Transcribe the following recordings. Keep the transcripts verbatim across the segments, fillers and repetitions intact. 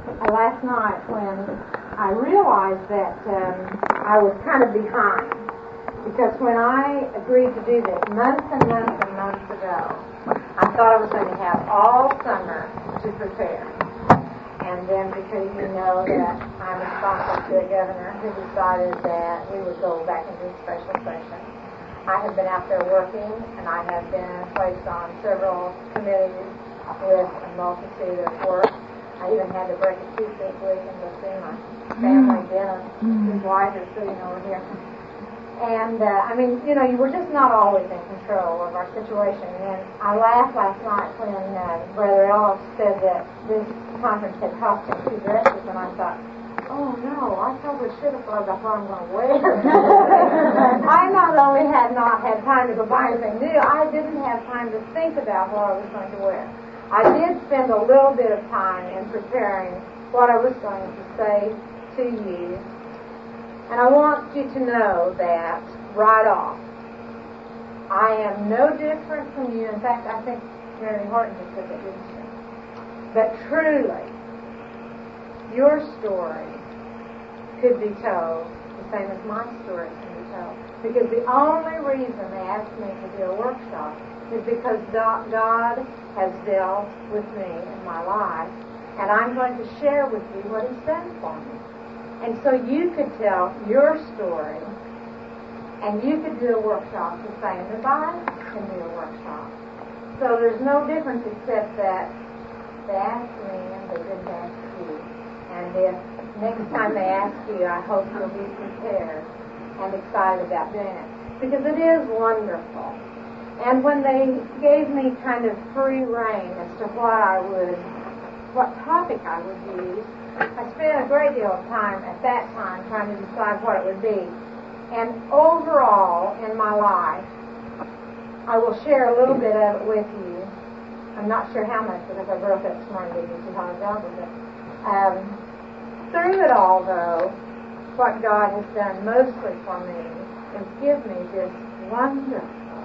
uh, last night when I realized that um, I was kind of behind. Because when I agreed to do this months and months and months ago, I thought I was going to have all summer to prepare. And then because you know that I'm responsible to the governor who decided that we would go back into a special session, I have been out there working, and I have been placed on several committees with a multitude of work. I even had to break a tooth this week and go see my family dinner. His wife is sitting over here. And, uh, I mean, you know, you were just not always in control of our situation. And I laughed last night when uh, Brother Ellis said that this conference had cost him two dresses, and I thought, oh, no, I probably should have thought about what I'm going to wear. I not only had not had time to go buy anything new, I didn't have time to think about what I was going to wear. I did spend a little bit of time in preparing what I was going to say to you. And I want you to know that right off, I am no different from you. In fact, I think Mary Horton just said that, didn't she? But truly, your story could be told the same as my story can be told. Because the only reason they asked me to do a workshop is because God has dealt with me in my life, and I'm going to share with you what He's done for me. And so you could tell your story, and you could do a workshop the same as I can do a workshop. So there's no difference except that they asked me and they didn't ask you. And if next time they ask you, I hope you'll be prepared and excited about doing it. Because it is wonderful. And when they gave me kind of free rein as to what I would, what topic I would use, I spent a great deal of time at that time trying to decide what it would be. And overall in my life, I will share a little bit of it with you. I'm not sure how much because I broke up this morning to see how I got with it. Um, through it all, though, what God has done mostly for me is give me this wonderful,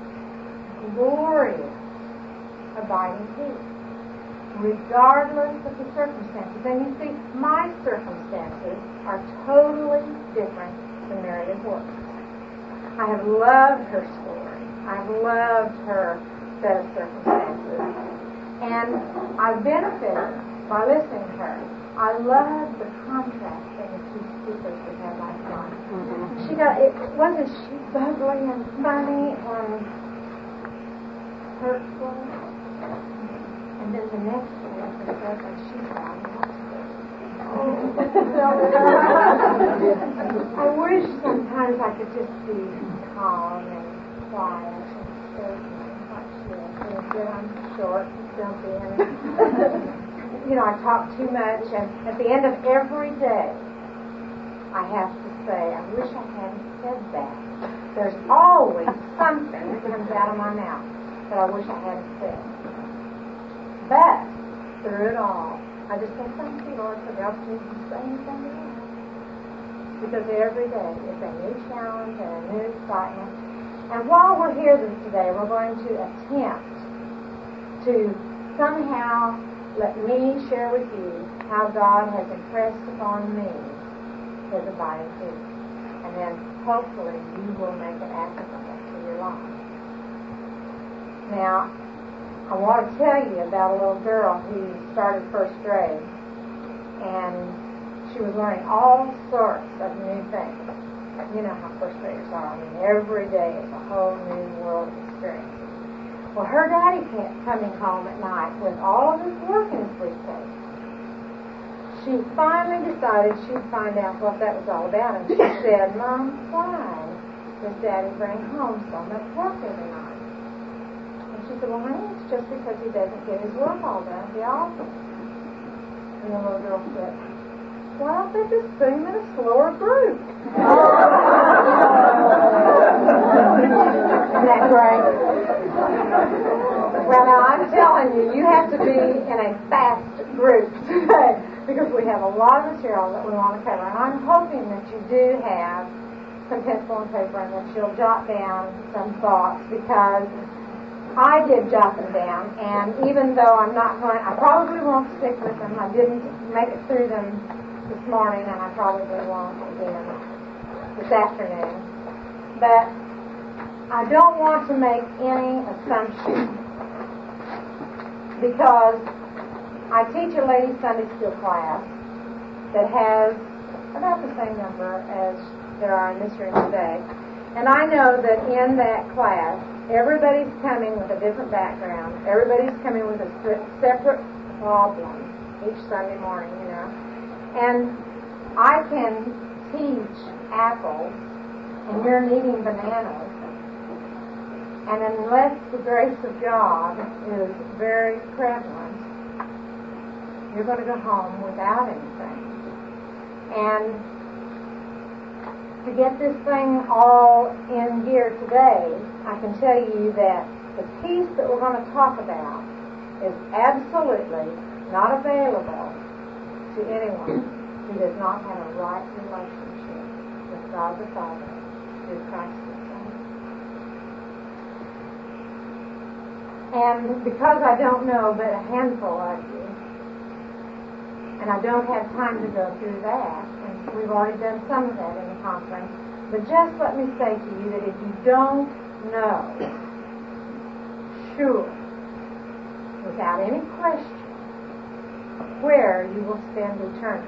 glorious, abiding peace. Regardless of the circumstances. And you see, my circumstances are totally different than Meredith Horton's. I have loved her story. I've loved her set of circumstances. And I've benefited by listening to her. I love the contrast in the two speakers we had last night. Mm-hmm. She got, it wasn't she bubbly and funny and hurtful? And then the next one was the and she cried. I wish sometimes I could just be calm and quiet and steady like she is. But I'm short and stumpy and you know, I talk too much, and at the end of every day I have to say, I wish I hadn't said that. There's always something that comes out of my mouth that I wish I hadn't said. But, through it all, I just say, thank you, Lord, for the opportunity to say anything else. Because every day is a new challenge and a new excitement. And while we're here today, we're going to attempt to somehow let me share with you how God has impressed upon me His abiding peace. And then, hopefully, you will make it applicable to your life. Now, I want to tell you about a little girl who started first grade, and she was learning all sorts of new things. You know how first graders are. I mean, every day is a whole new world of experience. Well, her daddy kept coming home at night with all of his work in his briefcase. She finally decided she'd find out what that was all about, and she said, Mom, why does Daddy bring home so much work every night? She said, well, honey, it's just because he doesn't get his work all done at the office. And the little girl said, why don't they just put him in a slower group? Isn't that great? Well, now, I'm telling you, you have to be in a fast group today because we have a lot of material that we want to cover. And I'm hoping that you do have some pencil and paper and that you'll jot down some thoughts because I did jot them down, and even though I'm not going, I probably won't stick with them. I didn't make it through them this morning, and I probably won't again this afternoon. But I don't want to make any assumptions, because I teach a ladies' Sunday school class that has about the same number as there are in this room today. And I know that in that class, everybody's coming with a different background. Everybody's coming with a separate problem each Sunday morning, you know. And I can teach apples, and you're needing bananas. And unless the grace of God is very prevalent, you're going to go home without anything. And to get this thing all in gear today, I can tell you that the peace that we're going to talk about is absolutely not available to anyone who does not have a right relationship with God the Father through Christ the Son. And because I don't know but a handful of you, and I don't have time to go through that, and we've already done some of that in the conference, but just let me say to you that if you don't know, sure, without any question, where you will spend eternity,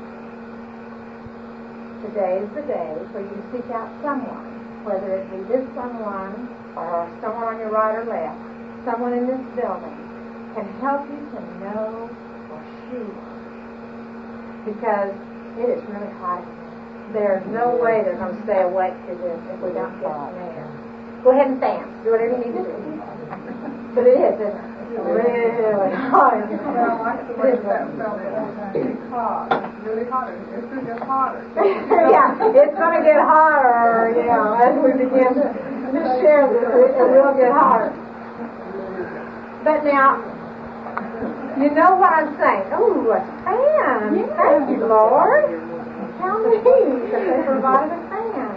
today is the day for you to seek out someone, whether it be this someone or someone on your right or left, someone in this building, can help you to know for sure. Because it is really hot. There's no way they're going to stay awake through this if we don't get some air. Go ahead and dance. Do whatever you need to do. But it is, isn't it? It's really hot. Well, like the way that felt the whole time. It's hot. It's really hot. It's going to get hotter. Yeah, it's going to get hotter, you know, as we begin to share this. It will get hotter. But now, you know what I'm saying? Oh, a fan. Yes. Thank you, Lord. How neat that they provided a fan.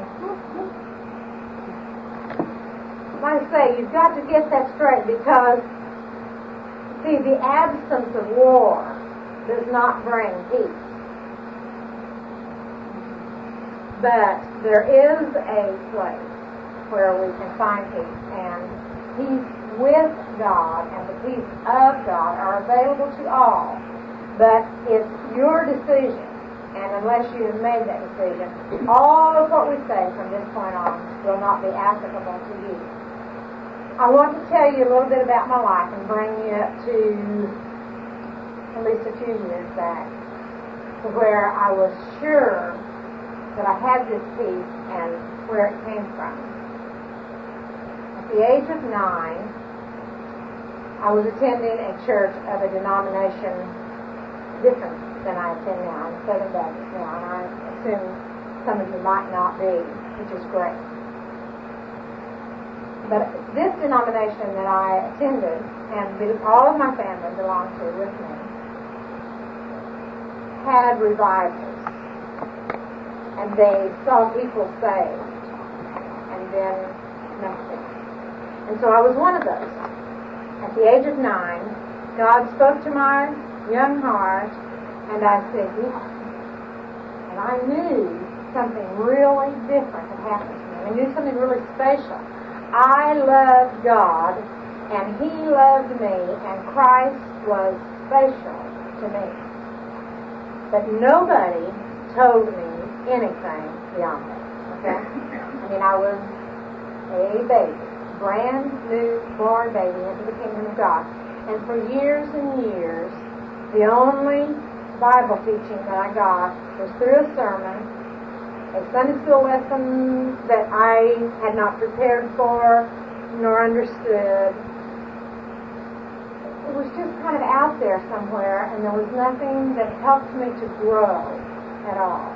Like I say, you've got to get that straight, because, see, the absence of war does not bring peace. But there is a place where we can find peace, and peace with God and the peace of God are available to all. But it's your decision, and unless you have made that decision, all of what we say from this point on will not be applicable to you. I want to tell you a little bit about my life and bring you up to at least a few years back, to where I was sure that I had this peace and where it came from. At the age of nine, I was attending a church of a denomination different than I attend now. I'm Southern Baptist now, and I assume some of you might not be, which is great. But this denomination that I attended, and all of my family belonged to with me, had revivals. And they saw people saved, and then nothing. And so I was one of those. At the age of nine, God spoke to my young heart, and I said, yes. And I knew something really different had happened to me. I knew something really special. I loved God, and He loved me, and Christ was special to me. But nobody told me anything beyond that. Okay? I mean, I was a baby, brand new born baby into the kingdom of God. And for years and years, the only Bible teaching that I got was through a sermon, a Sunday school lesson that I had not prepared for nor understood. It was just kind of out there somewhere, and there was nothing that helped me to grow at all.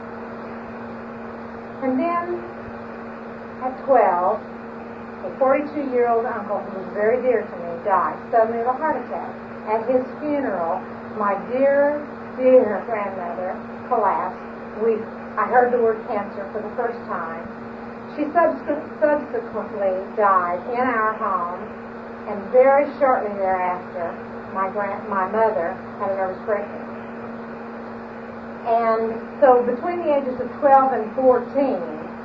And then, at twelve, a forty-two-year-old uncle who was very dear to me died suddenly of a heart attack. At his funeral, my dear, dear grandmother collapsed. We I heard the word cancer for the first time. She subsequently died in our home, and very shortly thereafter, my grand, my mother had a nervous breakdown. And so between the ages of twelve and fourteen,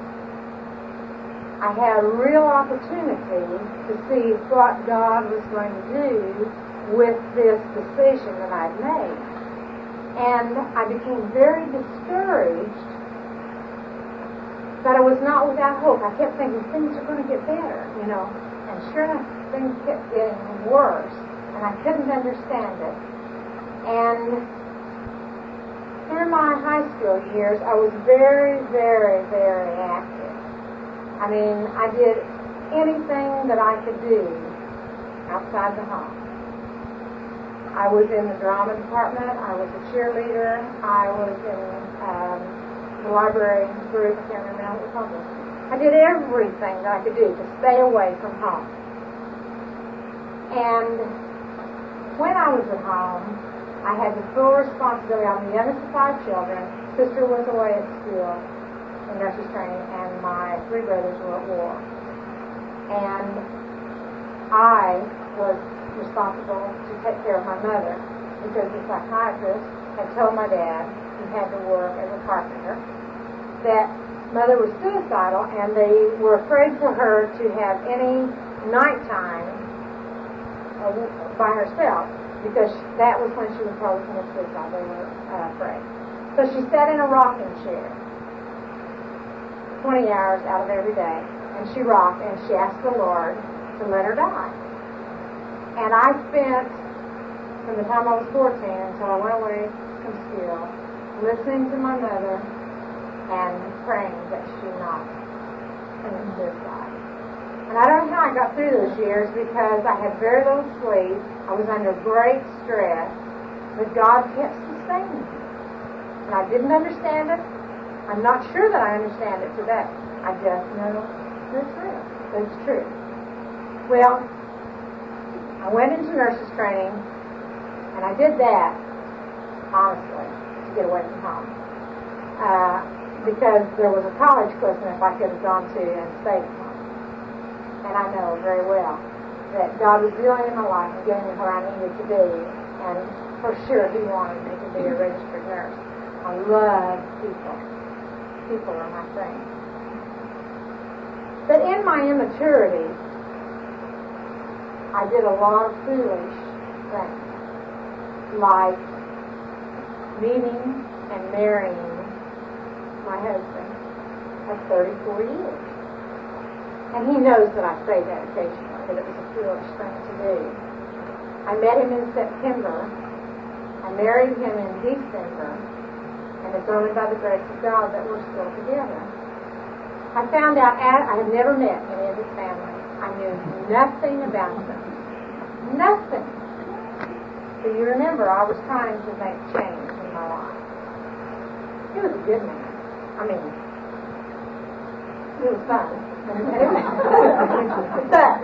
I had a real opportunity to see what God was going to do with this decision that I'd made. And I became very discouraged, but I was not without hope. I kept thinking, things are going to get better, you know. And sure enough, things kept getting worse, and I couldn't understand it. And through my high school years, I was very, very, very active. I mean, I did anything that I could do outside the home. I was in the drama department. I was a cheerleader. I was in um, the library group. I can't remember what it was called. I did everything that I could do to stay away from home. And when I was at home, I had the full responsibility. I'm the youngest of five children. Sister was away at school in nurses training, and my three brothers were at war. And I was responsible to take care of my mother, because the psychiatrist had told my dad, who had to work as a carpenter, that mother was suicidal, and they were afraid for her to have any nighttime by herself, because that was when she would probably commit suicide. They were uh, afraid. So she sat in a rocking chair twenty hours out of every day, and she rocked, and she asked the Lord to let her die. And I spent, from the time I was fourteen until I went away from school, listening to my mother and praying that she not commit suicide. And I don't know how I got through those years, because I had very little sleep. I was under great stress, but God kept sustaining me. And I didn't understand it. I'm not sure that I understand it today. I just know it's real. It's true. Well, I went into nurses training, and I did that, honestly, to get away from home. Uh, because there was a college Christmas I could have gone to and stayed at home. And I know very well that God was dealing in my life and getting me where I needed to be. And for sure, He wanted me to be a registered nurse. I love people. People are my thing. But in my immaturity, I did a lot of foolish things, like meeting and marrying my husband of thirty-four years. And he knows that I say that occasionally, that it was a foolish thing to do. I met him in September. I married him in December. And it's only by the grace of God that we're still together. I found out, I had never met any of his family. I knew nothing about them. Nothing. So you remember, I was trying to make change in my life. He was a good man. I mean, it was fun. But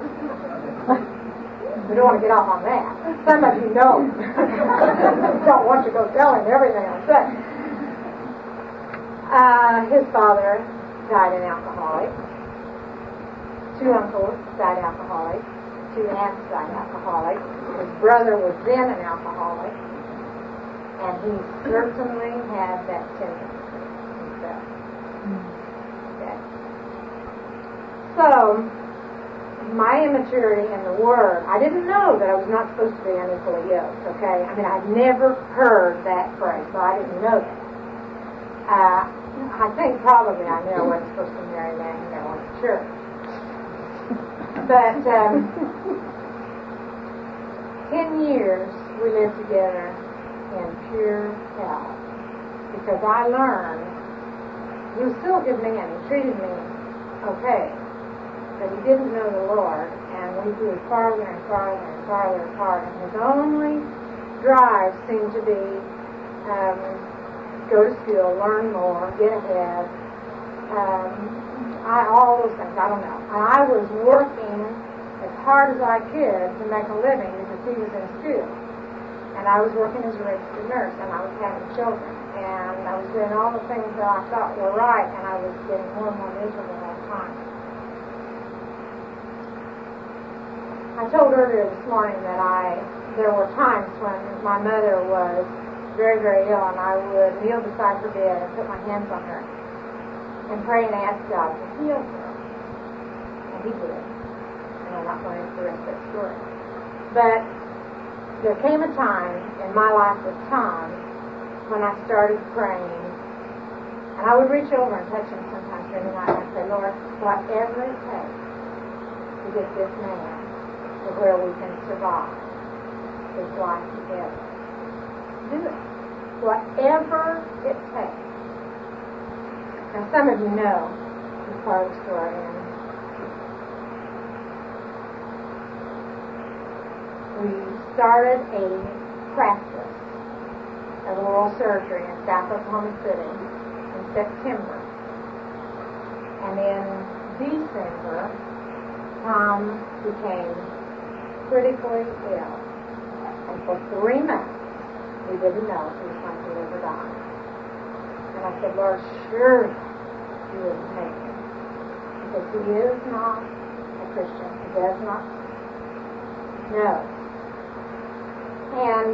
we don't want to get off on that. Some of you know. Don't want to go telling everything I say. Uh, his father died an alcoholic. Two uncles died alcoholic. Two aunts died alcoholic. His brother was then an alcoholic. And he certainly had that tendency himself. Okay. So, my immaturity in the Word, I didn't know that I was not supposed to be unequally yoked, okay? I mean, I'd never heard that phrase, so I didn't know that. Uh, I think probably I knew I wasn't supposed to marry a man who never went to church. But um, ten years we lived together in pure hell, because I learned he was still a good man. He treated me okay, but he didn't know the Lord, and we grew farther and farther and farther apart. And his only drive seemed to be um, go to school, learn more, get ahead. Um, I, all those things, I don't know. And I was working as hard as I could to make a living because he was in school. And I was working as a registered nurse, and I was having children. And I was doing all the things that I thought were right, and I was getting more and more miserable all the time. I told earlier this morning that I there were times when my mother was very, very ill, and I would kneel beside her bed and put my hands on her and pray and ask God to heal her. And He did. And I'm not going into the rest of that story. But there came a time in my life with Tom when I started praying, and I would reach over and touch him sometimes during the night, and I'd say, Lord, whatever it takes to get this man to where we can survive his life together, do it. Whatever it takes. Now, some of you know the part of the story, and we started a practice of oral surgery in South Oklahoma City in September. And in December, Tom became critically ill. And for three months, we didn't know if he was going to live or die. And I said, Lord, surely you wouldn't take him. Because he is not a Christian. He does not know. And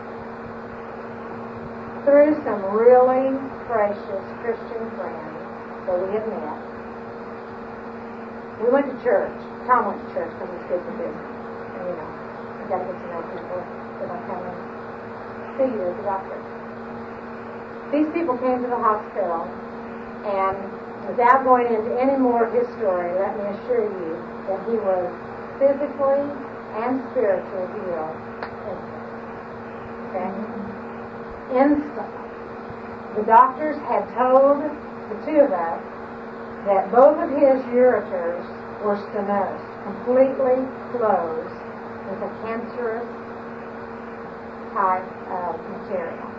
through some really precious Christian friends that we have met, we went to church. Tom went to church because it's good to do. And you know, you got to get to know people that I come and see you as a doctor. These people came to the hospital, and without going into any more of his story, let me assure you that he was physically and spiritually healed. Okay? Instantly. The doctors had told the two of us that both of his ureters were stenosed, completely closed with a cancerous type of material.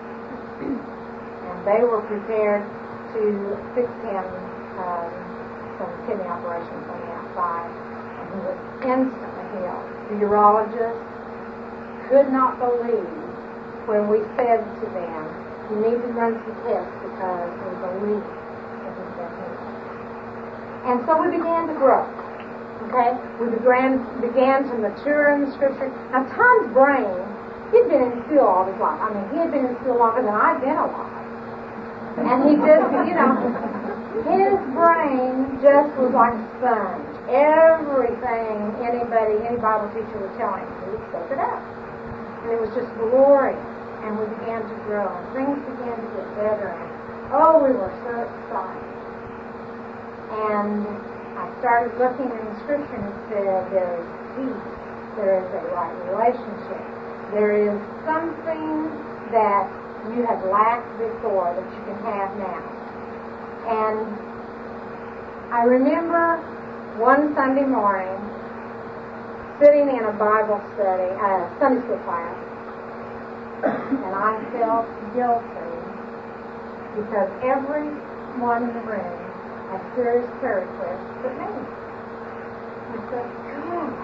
And they were prepared to fix him um, some kidney operations on the outside, and he was instantly healed. The urologist could not believe when we said to them, you need to run some tests because we believe that he's been healed. And so we began to grow. Okay? We began, began to mature in the Scripture. Now, Tom's brain, he'd been in school all his life. I mean, he had been in school longer than I'd been alive. And he just, you know, his brain just was like a sponge. Everything anybody, any Bible teacher would tell him, he would soak it up. And it was just glorious. And we began to grow, and things began to get better. And oh, we were so excited. And I started looking in the Scripture and it said there is peace, there is a right relationship, there is something that you have lacked before that you can have now. And I remember one Sunday morning sitting in a Bible study, a Sunday school class, and I felt guilty because everyone in the room had serious prayer requests but me. I said, gosh,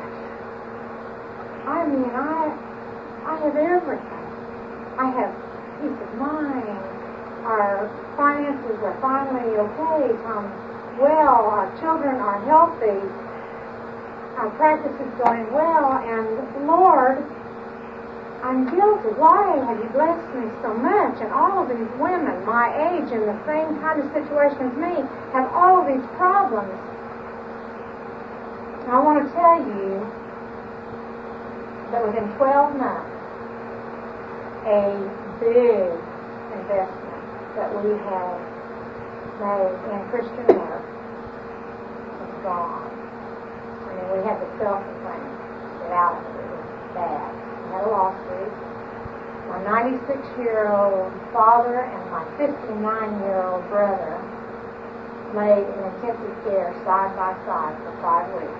I mean, I, I have everything. I have peace of mind. Our finances are finally okay. Tom's well. Our children are healthy. Our practice is going well. And Lord, I'm guilty. Why have you blessed me so much? And all of these women my age in the same kind of situation as me have all of these problems. And I want to tell you that within twelve months, a big investment that we have made in Christian work is gone. I mean, we had to sell some things, get out of it. It was bad. We had a lawsuit. My ninety-six-year-old father and my fifty-nine-year-old brother laid in intensive care side by side for five weeks.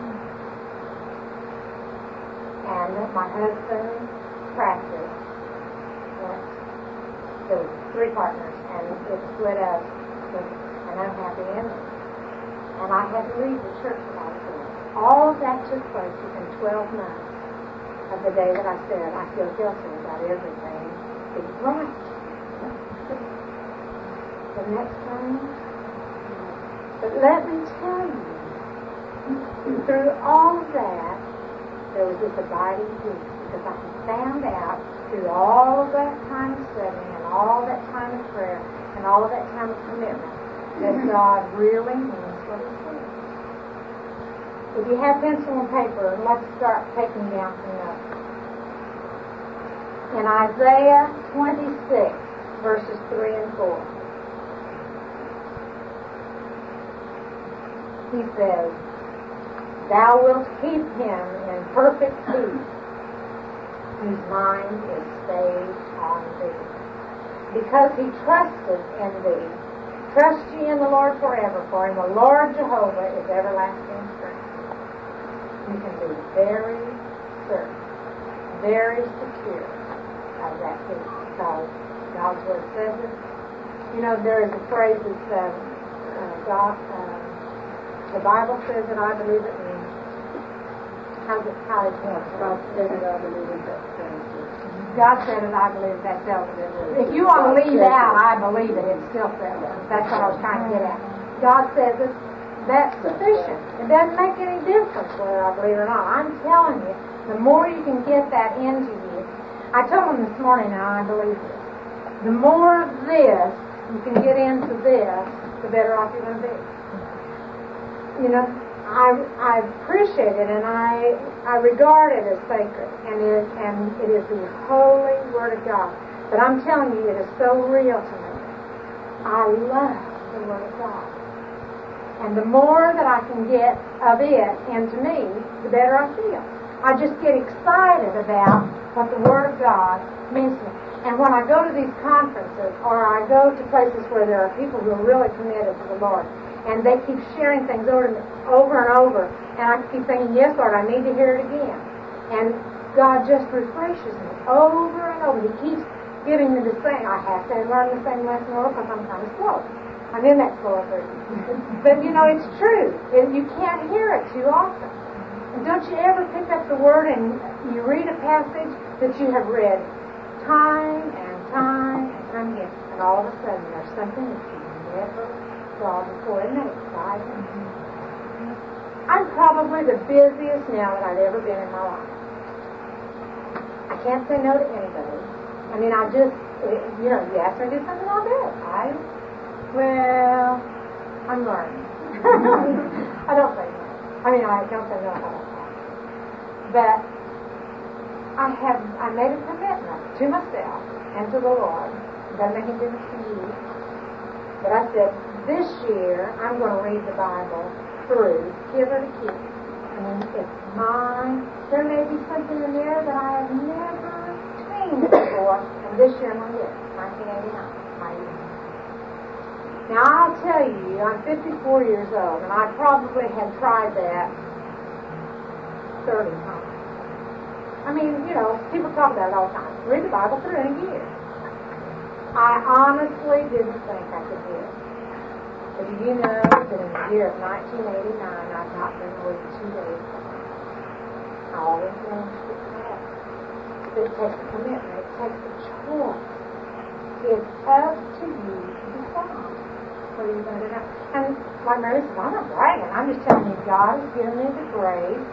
And my husband's practice went, there were three partners, and it split up with an unhappy ending. And I had to leave the church that I was in. All of that took place within twelve months of the day that I said, I feel guilty about everything being right. The next time, but let me tell you, through all of that, there was this abiding peace, because I had found out through all of that time of studying and all that time of prayer and all of that time of commitment that God really means what He says. If you have pencil and paper, let's start taking down some notes. In Isaiah twenty-six, verses three and four, He says, "Thou wilt keep him in perfect peace, whose mind is stayed on Thee, because he trusted in Thee. Trust ye in the Lord forever, for in the Lord Jehovah is everlasting strength." You can be very certain, very secure of that peace, because God's Word says it. You know, there is a phrase that's uh, uh, God, uh, the Bible says it, I believe it means. How's it, how is it? God said it, I believe it, that settles it. God said it, I believe it, that settles it. If you want to leave out, I believe it, it still settles it. That's what I was trying to get at. God says it, that's sufficient. It doesn't make any difference whether I believe it or not. I'm telling you, the more you can get that into you. I told them this morning, and I believe this. The more of this you can get into this, the better off you're going to be. You know, I I appreciate it, and I I regard it as sacred, and it and it is the holy Word of God. But I'm telling you, it is so real to me. I love the Word of God. And the more that I can get of it into me, the better I feel. I just get excited about what the Word of God means to me. And when I go to these conferences, or I go to places where there are people who are really committed to the Lord, and they keep sharing things over and over, and over, and I keep thinking, yes, Lord, I need to hear it again. And God just refreshes me over and over. He keeps giving me the same. I have to learn the same lesson over because I'm kind of slow. I'm in that slow version. But, you know, it's true. You can't hear it too often. And don't you ever pick up the Word and you read a passage that you have read time and time and time again, and all of a sudden there's something that you never saw before. Isn't that exciting? I'm probably the busiest now that I've ever been in my life. I can't say no to anybody. I mean, I just, you know, you ask me to do something, I'll do it. I, well, I'm learning. I don't say no. I mean, I don't say no if I don't have to. But I have, I made a commitment to myself and to the Lord. It doesn't make any difference to you. But I said, this year, I'm going to read the Bible through, cover to keep. I mean, it's mine. There may be something in there that I have never seen before, and this year I'm going to get it. nineteen eighty-nine. My year. Now, I'll tell you, I'm fifty-four years old, and I probably had tried that thirty times. I mean, you know, people talk about it all the time. Read the Bible through in a year. I honestly didn't think I could do it. But do you know that in the year of nineteen eighty-nine, I've not been more than two days behind. I always managed to pass. But it takes a commitment. It takes a choice. It's up to you to decide whether you're going to do that. And like Mary says, I'm not bragging. I'm just telling you, God has given me the grace.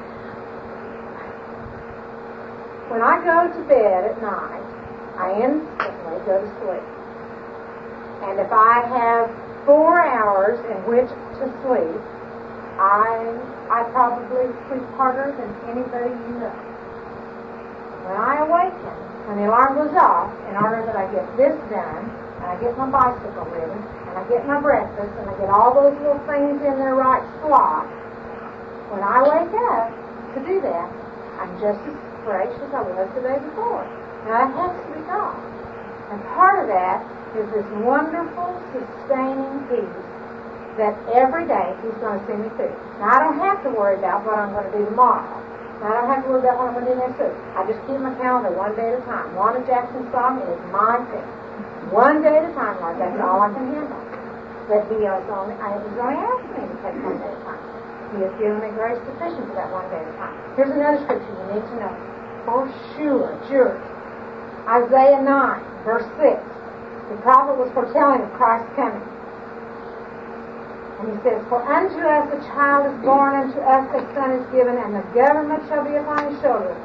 When I go to bed at night, I instantly go to sleep. And if I have four hours in which to sleep, I I probably sleep harder than anybody you know. When I awaken, when the alarm goes off, in order that I get this done, and I get my bicycle ridden, and I get my breakfast, and I get all those little things in their right slot, when I wake up to do that, I'm just as fresh as I was the day before. Now, that has to be God. And part of that is this wonderful, sustaining peace that every day He's going to see me through. Now, I don't have to worry about what I'm going to do tomorrow. Now, I don't have to worry about what I'm going to do next week. I just keep my calendar one day at a time. Wanda Jackson's song is my thing. One day at a time, Lord. That's all I can handle. But He has only, He's only asked me to take one day at a time. He has given me grace sufficient for that one day at a time. Here's another scripture you need to know. For sure, sure. Isaiah nine, verse six. The prophet was foretelling of Christ's coming. And he says, For unto us a child is born, unto us a son is given, and the government shall be upon his shoulders.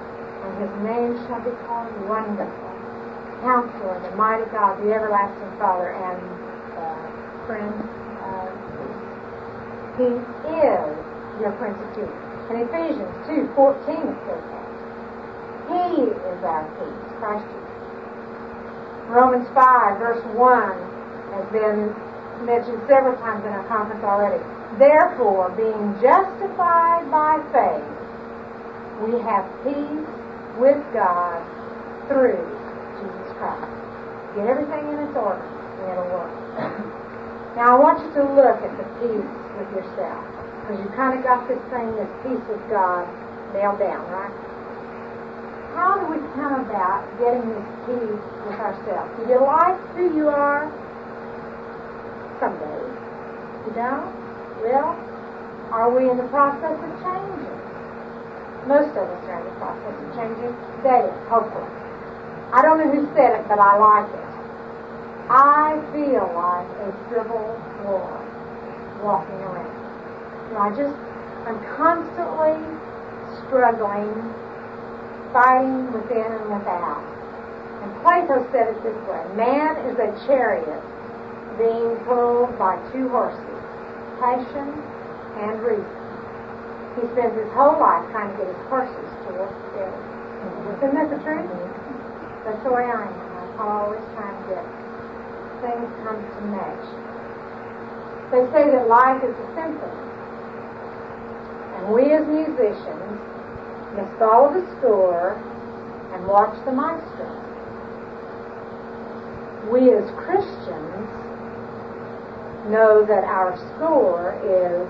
and his name shall be called Wonderful, Counselor, the Mighty God, the Everlasting Father, and uh, friend. Uh, he is your Prince of Peace. In Ephesians two fourteen it says that. He is our peace, Christ Jesus. Romans five verse one has been mentioned several times in our conference already. Therefore, being justified by faith, we have peace with God through Jesus Christ. Get everything in its order, and it'll work. Now, I want you to look at the peace with yourself, because you kind of got this thing, this peace with God, nailed down, right? How do we come about getting this peace with ourselves? Do you like who you are? Some days. You don't? Well, are we in the process of changing? Most of us are in the process of changing daily, hopefully. I don't know who said it, but I like it. I feel like a civil war walking around. You know, I just, I'm constantly struggling, fighting within and without. And Plato said it this way: man is a chariot being pulled by two horses, passion and reason. He spends his whole life trying to get his horses to work together. Isn't that the truth? That's the way I am. I'm always trying to get things come to mesh. They say that life is a symphony. And we as musicians must follow the score and watch the maestro. We as Christians know that our score is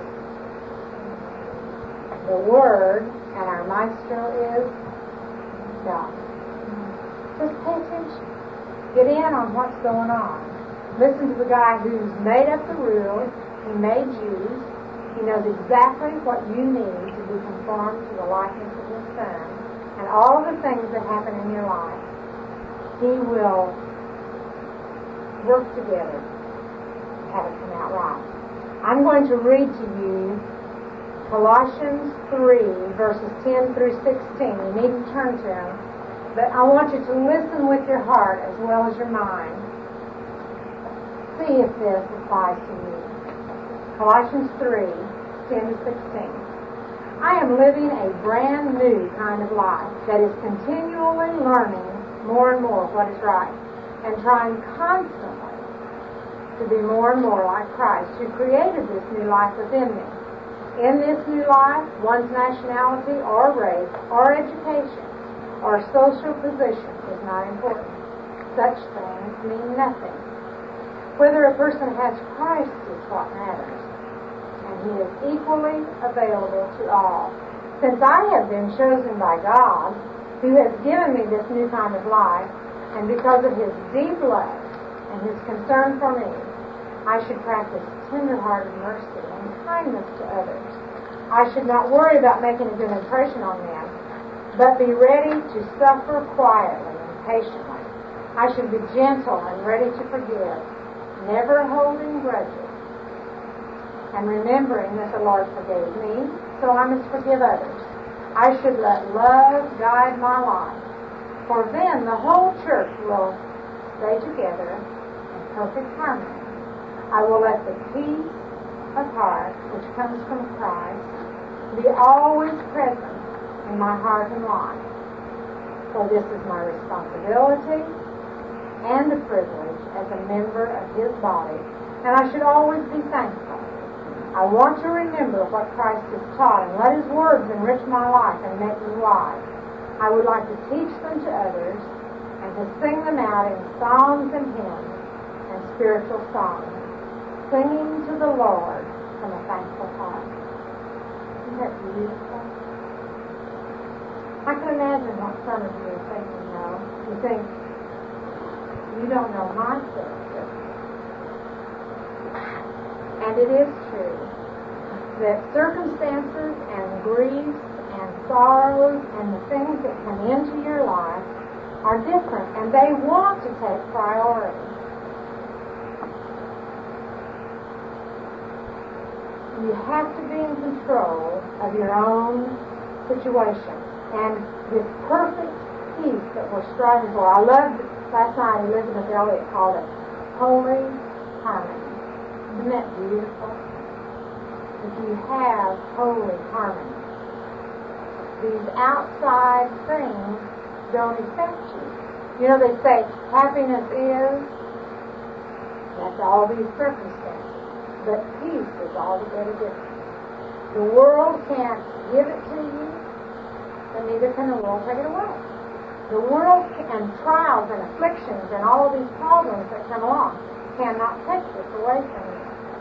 the Word, and our maestro is God. Just pay attention. Get in on what's going on. Listen to the guy who's made up the rules. He made you. He knows exactly what you need to be conformed to the likeness of His Son. And all of the things that happen in your life, He will work together to have it come out right. I'm going to read to you Colossians three, verses ten through sixteen. You needn't turn to them, but I want you to listen with your heart as well as your mind. See if this applies to you. Colossians three, ten to sixteen. I am living a brand new kind of life that is continually learning more and more what is right and trying constantly to be more and more like Christ, who created this new life within me. In this new life, one's nationality or race or education or social position is not important. Such things mean nothing. Whether a person has Christ is what matters, and He is equally available to all. Since I have been chosen by God, who has given me this new kind of life, and because of His deep love and His concern for me, I should practice tender-hearted mercy and kindness to others. I should not worry about making a good impression on them, but be ready to suffer quietly and patiently. I should be gentle and ready to forgive, never holding grudges, and remembering that the Lord forgave me, so I must forgive others. I should let love guide my life, for then the whole church will stay together in perfect harmony. I will let the peace of heart which comes from Christ be always present in my heart and life, for this is my responsibility and a privilege as a member of His body, and I should always be thankful. I want to remember what Christ has taught and let His words enrich my life and make me wise. I would like to teach them to others and to sing them out in psalms and hymns and spiritual songs, singing to the Lord from a thankful heart. Isn't that beautiful? I can imagine what some of you are thinking now. You think, you don't know my sister. And it is true that circumstances and griefs and sorrows and the things that come into your life are different, and they want to take priority. You have to be in control of your own situation. And with perfect peace that we're striving for. I loved, last night, Elizabeth Elliot called it holy harmony. Isn't that beautiful? If you have holy harmony, these outside things don't affect you. You know, they say happiness is, that's all these circumstances. But peace is altogether different. The world can't give it to you, and neither can the world take it away. The world and trials and afflictions and all of these problems that come along cannot take this away from you.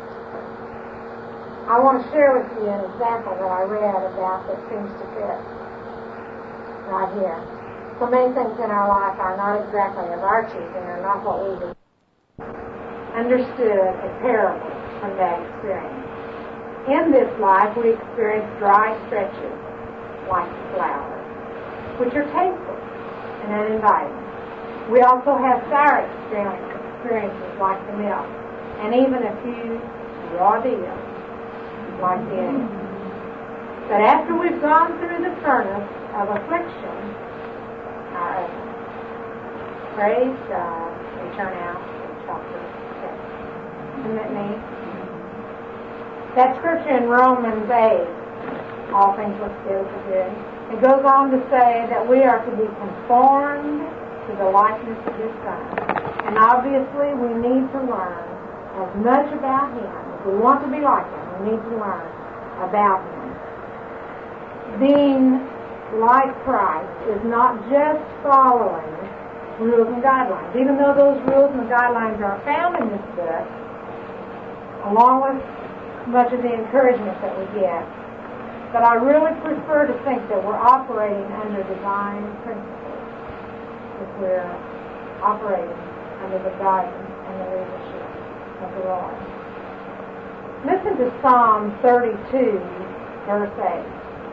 I want to share with you an example that I read about that seems to fit right here. So many things in our life are not exactly of our choosing, or not what we do. Understood a parable from that experience. In this life, we experience dry stretches like flowers, which are tasteful and uninviting. We also have sour experiences like the milk, and even a few raw deals like the egg. But after we've gone through the furnace of affliction, our oven, praise God, we turn out in chocolate cake. Isn't that neat? That scripture in Romans eight, all things look good for good. It goes on to say that we are to be conformed to the likeness of His Son. And obviously we need to learn as much about Him. If we want to be like Him, we need to learn about Him. Being like Christ is not just following rules and guidelines. Even though those rules and guidelines are found in this book, along with much of the encouragement that we get. But I really prefer to think that we're operating under divine principles if we're operating under the guidance and the leadership of the Lord. Listen to Psalm thirty-two, verse eight.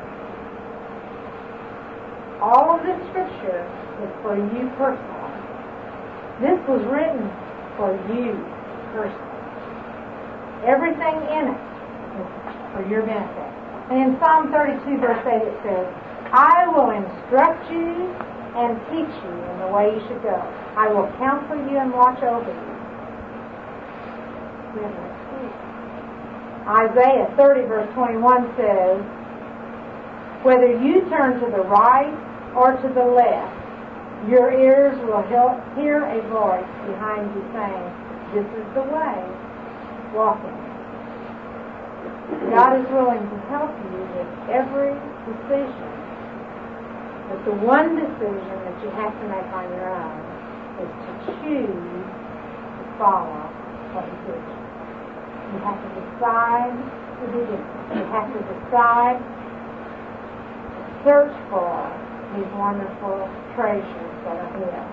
All of this scripture is for you personally. This was written for you personally. Everything in it is for your benefit. And in Psalm thirty-two, verse eight, it says, I will instruct you and teach you in the way you should go. I will counsel you and watch over you. Isaiah thirty, verse twenty-one says, whether you turn to the right or to the left, your ears will hear a voice behind you saying, this is the way. Walking. God is willing to help you with every decision. But the one decision that you have to make on your own is to choose to follow what He gives you. You have to decide to be different. You have to decide to search for these wonderful treasures that are here.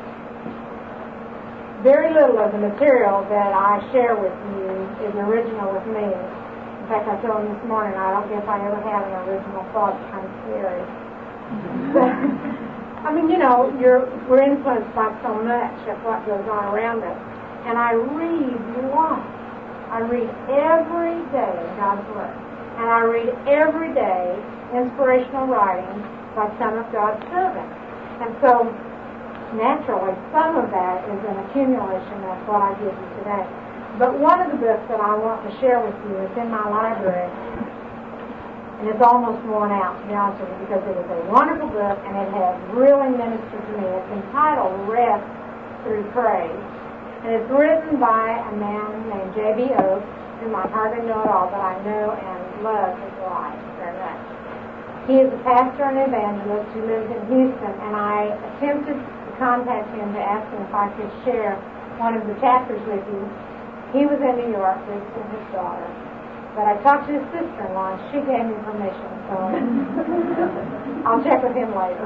Very little of the material that I share with you is original with me. In fact, I told him this morning, I don't guess I ever had an original thought. It's kind of scary. But, I mean, you know, you're, we're influenced by so much of what goes on around us. And I read lots. I read every day God's Word. And I read every day inspirational writings by some of God's servants. And so, naturally, some of that is an accumulation of what I give you today. But one of the books that I want to share with you is in my library, and it's almost worn out, to be honest with you, because it is a wonderful book, and it has really ministered to me. It's entitled Rest Through Praise, and it's written by a man named J B Oaks, whom I hardly know at all, but I know and love his life very much. He is a pastor and evangelist who lives in Houston, and I attempted to contact him to ask him if I could share one of the chapters with you. He was in New York visiting his daughter, but I talked to his sister-in-law, and she gave me permission, so I'll check with him later.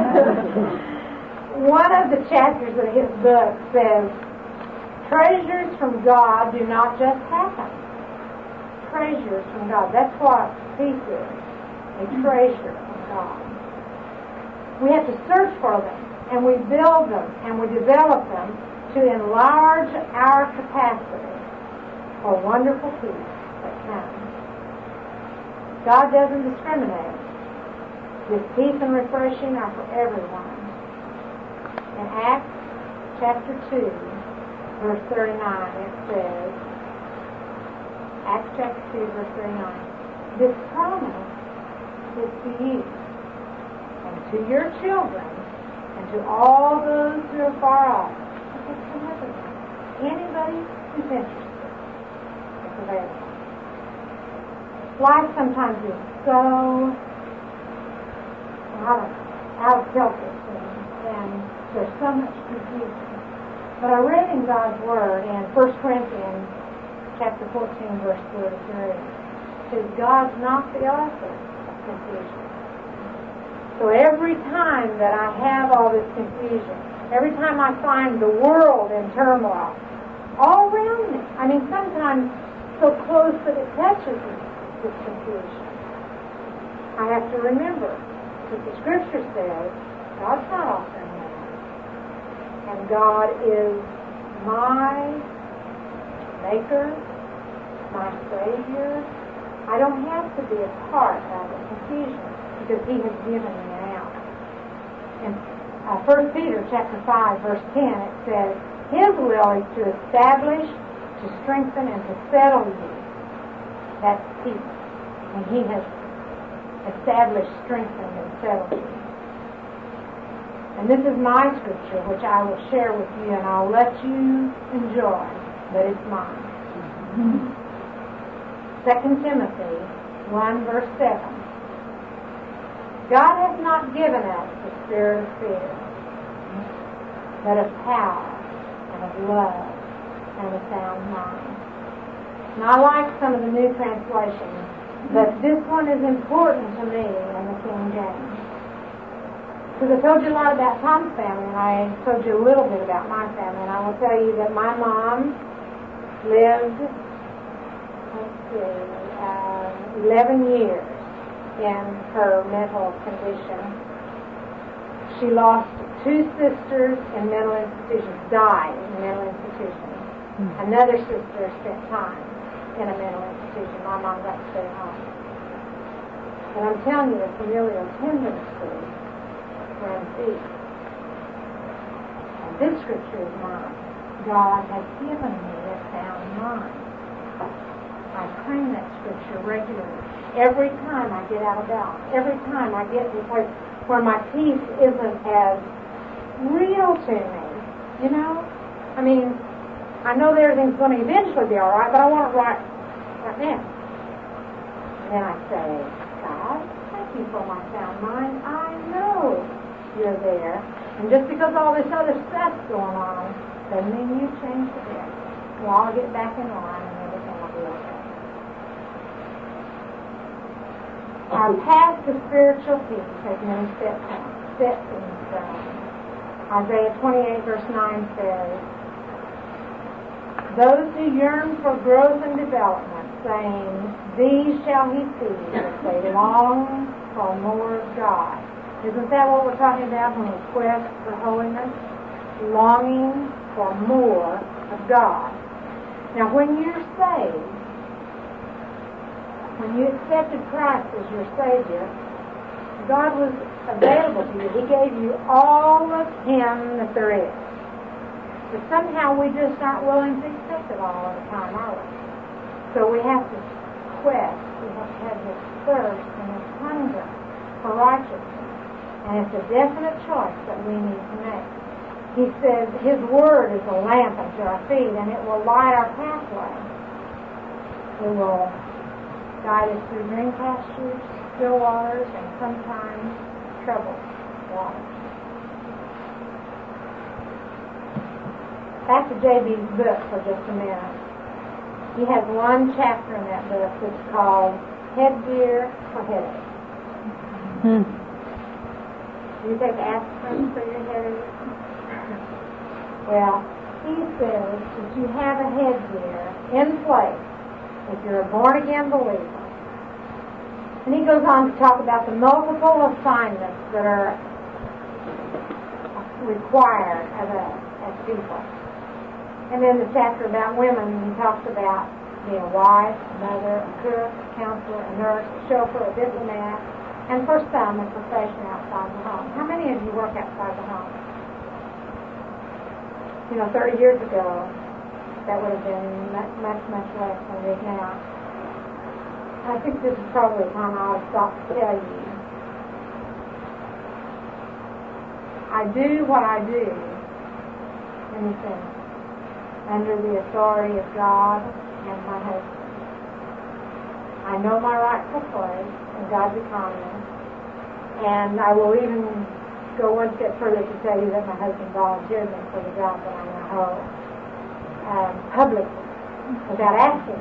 One of the chapters of his book says, treasures from God do not just happen. Treasures from God. That's what peace is. A treasure from God. We have to search for them, and we build them, and we develop them to enlarge our capacity for wonderful peace that comes. God doesn't discriminate. This peace and refreshing are for everyone. In Acts chapter two, verse thirty-nine, it says, Acts chapter two, verse thirty-nine, this promise is to you and to your children and to all those who are far off. It's to everyone. Anybody who's interested. It's available. Life sometimes is so out of, out of kilter, and, and there's so much confusion. But I read in God's Word in First Corinthians chapter fourteen, verse thirty-three, it says, God's not the author of confusion. So every time that I have all this confusion, every time I find the world in turmoil, all around me, I mean sometimes so close that it touches me, this confusion, I have to remember that the Scripture says God's not offering that. And God is my Maker, my Savior. I don't have to be a part of the confusion because He has given me out. In uh, First Peter chapter five, verse ten, it says, His will is to establish, to strengthen, and to settle you. That's peace. And He has established, strengthened, and settled you. And this is my scripture, which I will share with you, and I'll let you enjoy, but it's mine. Mm-hmm. Second Timothy one, verse seven. God has not given us the spirit of fear, but of power, and of love, and a sound mind. And I like some of the new translations, but this one is important to me in the King James. Because I told you a lot about Tom's family, and I told you a little bit about my family, and I will tell you that my mom lived, let's see, uh, eleven years in her mental condition. She lost two sisters in mental institutions, died in mental institutions. Mm-hmm. Another sister spent time in a mental institution. My mom got to stay home. And I'm telling you, the familial tendency runs deep. And this scripture is mine. God has given me a sound mind. I claim that scripture regularly. Every time I get out of balance, every time I get to a place where my peace isn't as real to me, you know? I mean, I know that everything's going to eventually be all right, but I want it right, right now. And then I say, God, thank you for my sound mind. I know you're there. And just because all this other stuff's going on doesn't mean you change the day. We'll all get back in line and everything will be okay. Our path to spiritual peace has many steps on, steps in stone. Isaiah twenty-eight, verse nine says, those who yearn for growth and development, saying, these shall he see, if they long for more of God. Isn't that what we're talking about when we quest for holiness? Longing for more of God. Now, when you're saved, when you accepted Christ as your Savior, God was available to you. He gave you all of Him that there is. But somehow we just aren't willing to accept it all the time, are we? So we have to quest. We have to have this thirst and this hunger for righteousness. And it's a definite choice that we need to make. He says His Word is a lamp unto our feet, and it will light our pathway. It will guide us through green pastures, still waters, and sometimes troubled waters. Back to J B's book for just a minute. He has one chapter in that book that's called Headgear for Headache. Hmm. Do you take aspirin for your headache? Well, he says that you have a headgear in place if you're a born-again believer. And he goes on to talk about the multiple assignments that are required of us as people. And then the chapter about women, he talks about being a wife, a mother, a cook, a counselor, a nurse, a chauffeur, a diplomat, And for some, a profession outside the home. How many of you work outside the home? You know, thirty years ago, that would have been much, much, much less than it is now. I think this is probably the time I ought to stop to tell you. I do what I do in the Senate under the authority of God and my husband. I know my rightful place in God's economy, and I will even go one step further to tell you that my husband volunteered me for the job that I now hold um, publicly, without asking.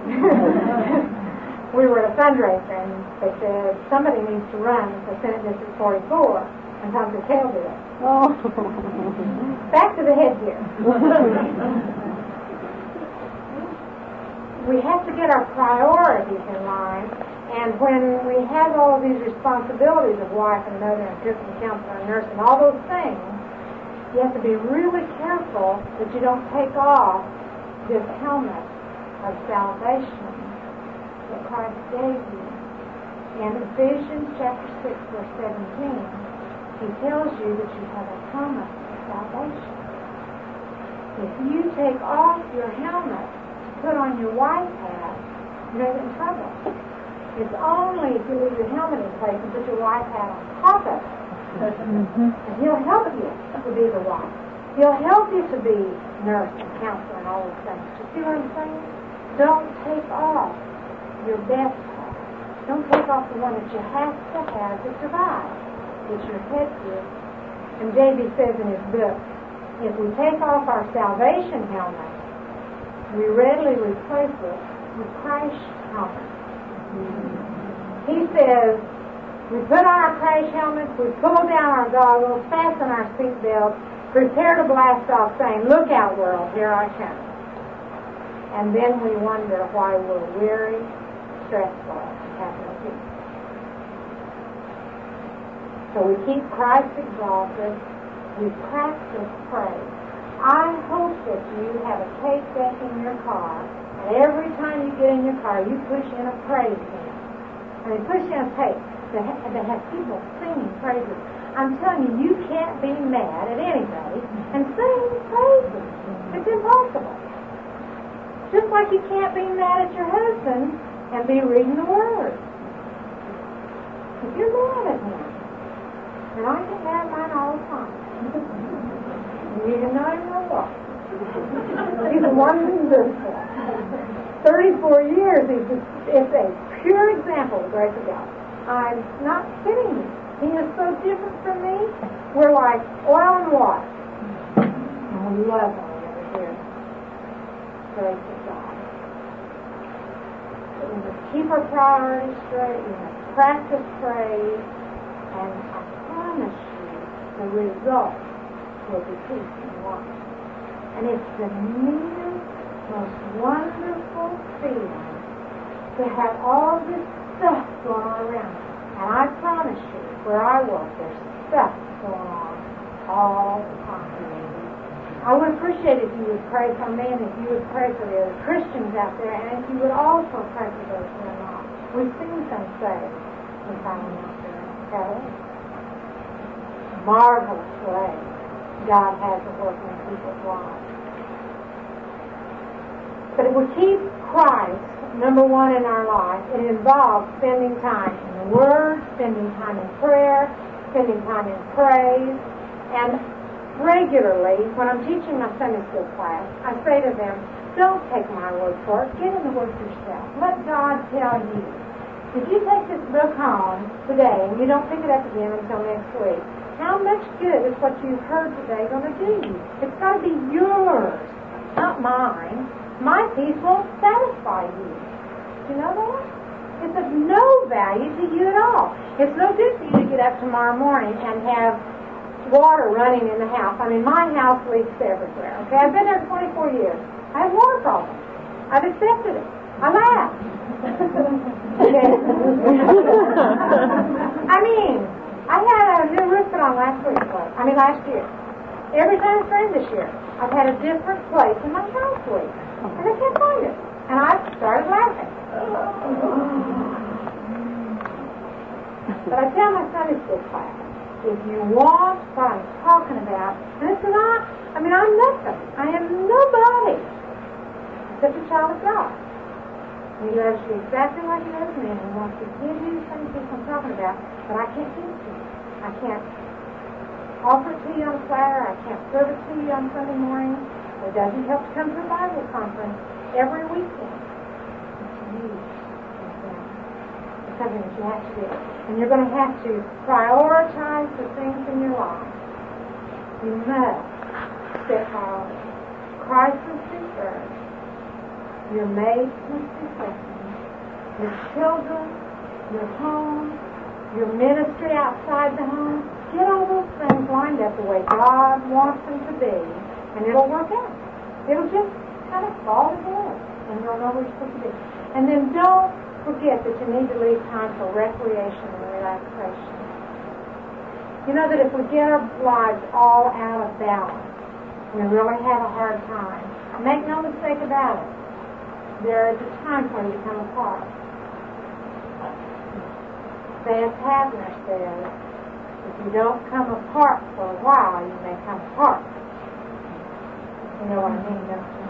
We were at a fundraiser, and they said, somebody needs to run for Senate District forty-four, and Tom Cattell did it. Oh. Back to the headgear. We have to get our priorities in line, and when we have all of these responsibilities of wife and mother and cook and counselor and nurse and all those things, you have to be really careful that you don't take off this helmet of salvation that Christ gave you. In Ephesians chapter six, verse seventeen, he tells you that you have a helmet of salvation. If you take off your helmet, put on your white hat, you're in trouble. It's only if you leave your helmet in place and put your white hat on top of it. Mm-hmm. And he'll help you to be the wife. He'll help you to be nurse and counselor and all those things. You see what I'm saying? Don't take off your best hat. Don't take off the one that you have to have to survive. It's your headgear. And Davy says in his book, if we take off our salvation helmet, we readily replace it with Christ's helmet. He says, we put on our crash helmets, we pull down our goggles, fasten our seat belts, prepare to blast off saying, look out world, here I come. And then we wonder why we're weary, stressful, and have no peace. So we keep Christ exalted, we practice praise. I hope that you have a tape deck in your car, and every time you get in your car, you push in a praise hymn. I mean, push in a tape that has people singing praises. I'm telling you, you can't be mad at anybody and sing praises. It's impossible. Just like you can't be mad at your husband and be reading the Word. If you're mad at him, and I get mad at mine all the time. You can not even know what. He's wonderful. Thirty-four years, he's just, it's a pure example of the grace of God. I'm not kidding you. He is so different from me. We're like oil and water. And we love one another here. Grace of God. But we must keep our priorities straight. We must practice praise. And I promise you, the result will be peace and life. And it's the neatest, most wonderful feeling to have all this stuff going on around you. And I promise you, where I work, there's stuff going on all the time. I would appreciate if you would pray for me, and if you would pray for the other Christians out there, and if you would also pray for those who are not. We've seen some saved since I went out there in L A. Marvelous way God has of working in people's lives. But if we keep Christ number one in our life, it involves spending time in the Word, spending time in prayer, spending time in praise, and regularly, when I'm teaching my Sunday school class, I say to them, don't take my word for it, get in the Word yourself. Let God tell you. If you take this book home today and you don't pick it up again until next week, how much good is what you've heard today going to do you? It's got to be yours, not mine. My peace won't satisfy you. Do you know that? It's of no value to you at all. It's no good for you to get up tomorrow morning and have water running in the house. I mean, my house leaks everywhere. Okay, I've been there twenty-four years. I have water problems. I've accepted it. I laugh. Okay. I mean, I had a new roof put on last week. I mean, last year. Every time it's rained this year, I've had a different place in my house leak. And I can't find it. And I started laughing. But I Sunday school class. If you want what I'm talking about, and it's not, I mean, I'm nothing. I am nobody except a child of God. He loves you exactly like he loves me, and he wants to give you some things I'm talking about, but I can't give it to you. I can't offer it to you on a platter. I can't serve it to you on Sunday morning. It doesn't help to come to a Bible conference every weekend. It's you. It's something that you have to do. And you're going to have to prioritize the things in your life. You must set priorities. Christ must be first. Your maids must be second. Your children, your home, your ministry outside the home. Get all those things lined up the way God wants them to be, and it'll work out. It'll just kind of fall together, and you'll know where you're supposed to be. And then don't forget that you need to leave time for recreation and relaxation. You know that if we get our lives all out of balance, we really have a hard time. Make no mistake about it. There is a time when you come apart. Van Havner says, if you don't come apart for a while, you may come apart. You know what I mean, don't you?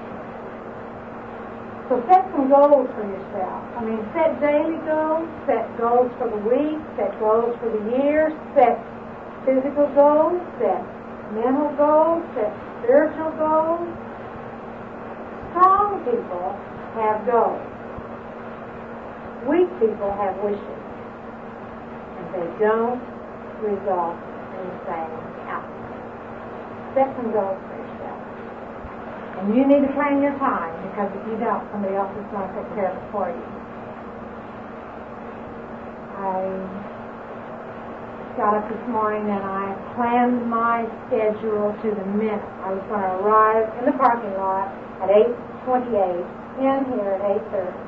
So set some goals for yourself. I mean, set daily goals, set goals for the week, set goals for the year, set physical goals, set mental goals, set spiritual goals. Strong people have goals. Weak people have wishes. And they don't result in the same outcome. Set some goals for yourself. And you need to plan your time, because if you don't, somebody else is going to take care of it for you. I got up this morning and I planned my schedule to the minute. I was going to arrive in the parking lot at eight twenty-eight, in here at eight thirty.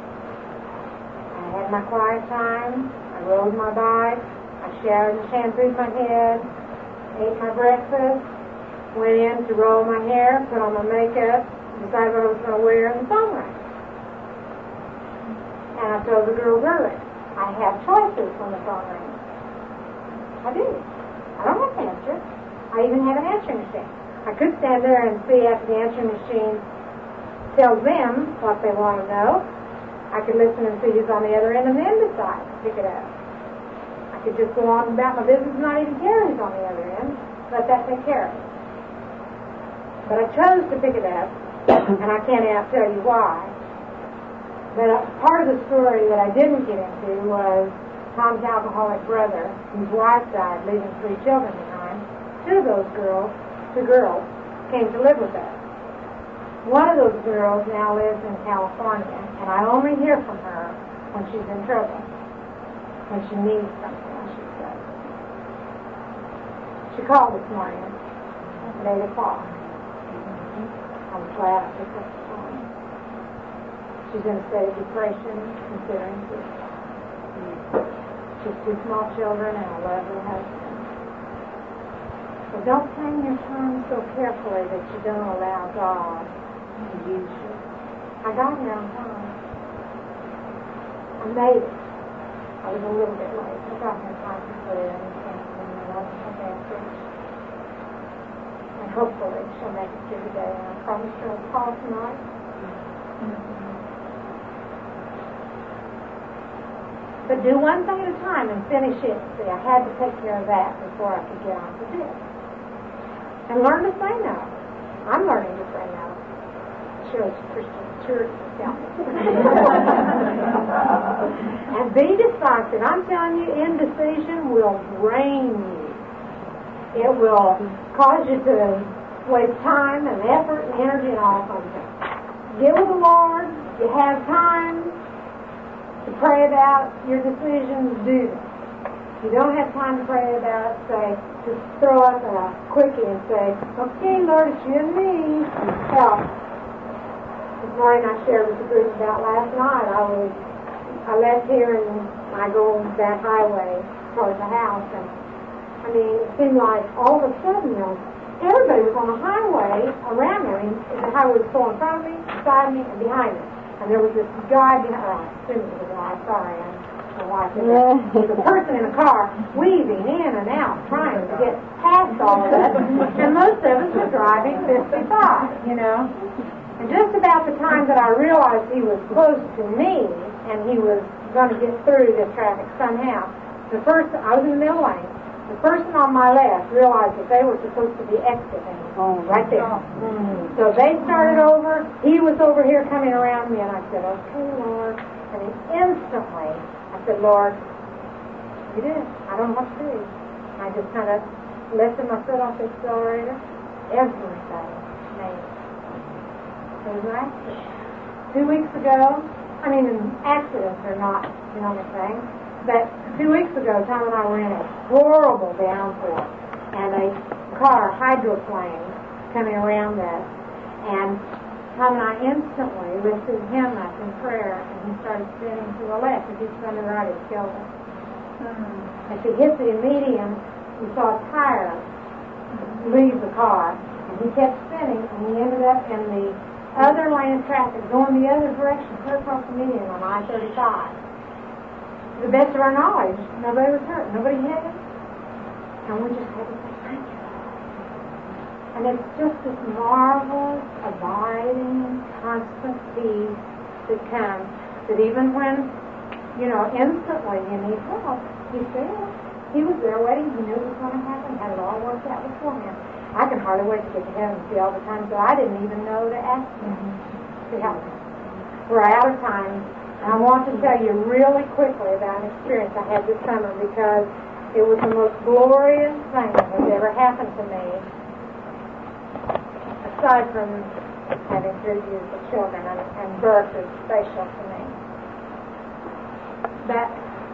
I had my quiet time. I rode my bike. I showered and shampooed my head. Ate my breakfast. Went in to roll my hair, put on my makeup, decided what I was going to wear, and the phone rang. And I told the girl earlier, I have choices when the phone rings. I do. I don't have to answer it. I even have an answering machine. I could stand there and see after the answering machine tells them what they want to know. I could listen and see who's on the other end and then decide to pick it up. I could just go on about my business and not even care who's on the other end. Let that take care of it. But I chose to pick it up, and I can't tell you why. But uh, part of the story that I didn't get into was Tom's alcoholic brother, whose wife died, leaving three children behind. Two of those girls, two girls, came to live with us. One of those girls now lives in California, and I only hear from her when she's in trouble, when she needs something, I should say. She called this morning at eight o'clock. I was glad I picked up the phone. She's in a state of depression, considering suicide. She has two small children and a lovely husband. So don't plan your time so carefully that you don't allow God to use you. I got here on time. I made it. I was a little bit late. I got here time to clear and something and I was after. And hopefully she'll make it through the day. And I promise her I'll call tonight. Mm-hmm. But do one thing at a time and finish it. See, I had to take care of that before I could get on to this. And learn to say no. I'm learning to say no. Sure, it's Christian church. And be decisive. I'm telling you, indecision will drain you. It will cause you to waste time and effort and energy and all kinds of things. Get with the Lord. You have time to pray about your decisions, do them. If you don't have time to pray about it, say, just throw up a quickie and say, okay, Lord, it's you and me. Help. This morning I shared with the group about last night. I was, I left here and I go that highway towards the house, and I mean, it seemed like all of a sudden, you know, everybody was on the highway around me. I mean, the highway was full in front of me, beside me, and behind me. And there was this guy behind, oh, I assume it was a guy, sorry, I'm like there's a person in a car weaving in and out, trying to get past all of us. And most of us were driving fifty-five, you know. And just about the time that I realized he was close to me and he was going to get through the traffic somehow, the first, I was in the middle lane, the person on my left realized that they were supposed to be exiting right there. Mm-hmm. So they started over, he was over here coming around me, and I said, okay, Lord. And then instantly, I said, Lord, you did. I don't know what to do. I just kind of lifted my foot off the accelerator. Everything made it. It was an accident. Two weeks ago, I mean, accidents are not the only thing, but two weeks ago, Tom and I were in a horrible downpour, and a car, hydroplane, coming around us, and Tom and I instantly lifted him up in prayer, and he started spinning to the left. If he'd spun to the right, he'd killed him. Mm-hmm. As he hit the median, we saw a tire leave the car, and he kept spinning, and he ended up in the other lane of traffic, going the other direction, clear across the median on I thirty-five. To the best of our knowledge, nobody was hurt, nobody hit him, and we just had to say thank you. And it's just this marvelous, abiding, constant peace that comes, that even when, you know, instantly you need help, he's there. He was there waiting, he knew it was going to happen, had it all worked out beforehand. I can hardly wait to get to heaven and see all the times that I didn't even know to ask him to help me. We're out of time, and I want to tell you really quickly about an experience I had this summer, because it was the most glorious thing that has ever happened to me, aside from having three beautiful children, and, and birth is special to me. But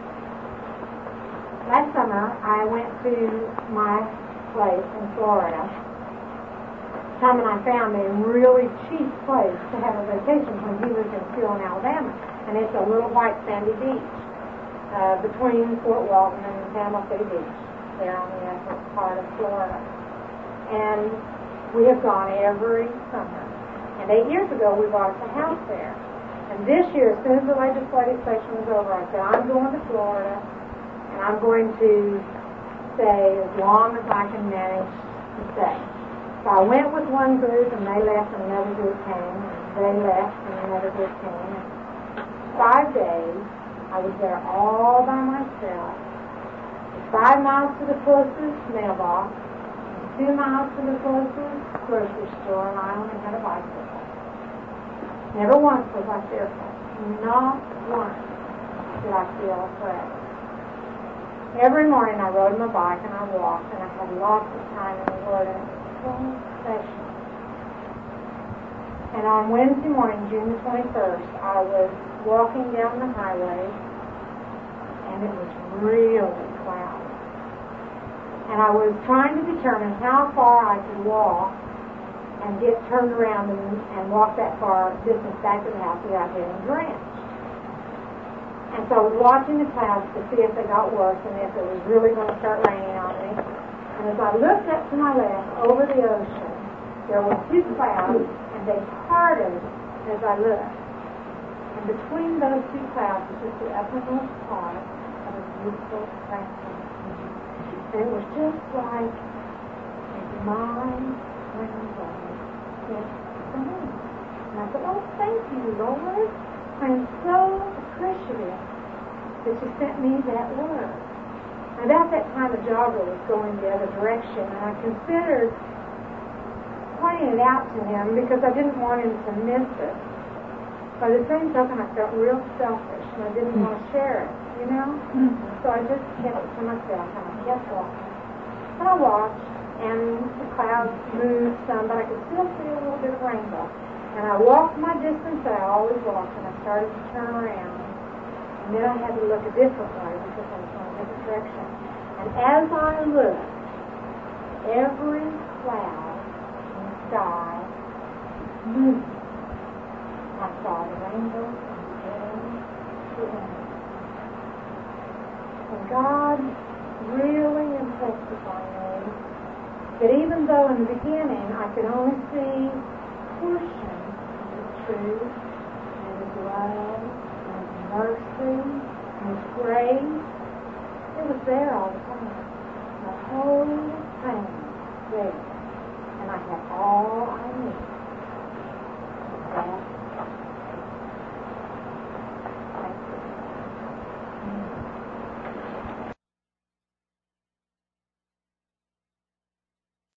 last summer, I went to my place in Florida. Tom and I found a really cheap place to have a vacation when he was in school in Alabama, and it's a little white sandy beach uh, between Fort Walton and Panama City Beach, there on the upper part of Florida. And we have gone every summer. And eight years ago, we bought us a house there. And this year, as soon as the legislative session was over, I said, I'm going to Florida, and I'm going to stay as long as I can manage to stay. So I went with one group, and they left, and another group came, and they left, and another group came. And five days, I was there all by myself. Five miles to the closest mailbox, and two miles to the closest grocery store, and I only had a bicycle. Never once was I fearful. Not once did I feel afraid. Every morning I rode my bike and I walked, and I had lots of time in the Word, and it was so special. And on Wednesday morning, June the twenty-first, I was walking down the highway, and it was really cloudy. And I was trying to determine how far I could walk and get turned around and, and walk that far distance back to the house without getting drenched. And so I was watching the clouds to see if they got worse and if it was really going to start raining on me. And as I looked up to my left over the ocean, there were two clouds, and they parted as I looked. And between those two clouds was just the uppermost part of a beautiful crescent. And it was just like a divine rainbow hit the moon. And I said, oh, thank you, Lord. I'm so appreciative that you sent me that word. And about that time, the jogger was going the other direction, and I considered pointing it out to him because I didn't want him to miss it. By the same token, I felt real selfish, and I didn't want to share it, you know? Mm-hmm. So I just kept it to myself, and I kept walking. And I watched, and the clouds moved some, but I could still see a little bit of rainbow. And I walked my distance that I always walked, and I started to turn around. And then I had to look a different way because I was going a different direction. And as I looked, every cloud in the sky moved. I saw the rainbow from beginning to end. And God really impressed upon me that even though in the beginning I could only see portions of the truth and His love and His mercy and praise. It was there all the time. The whole thing there. And I had all I needed.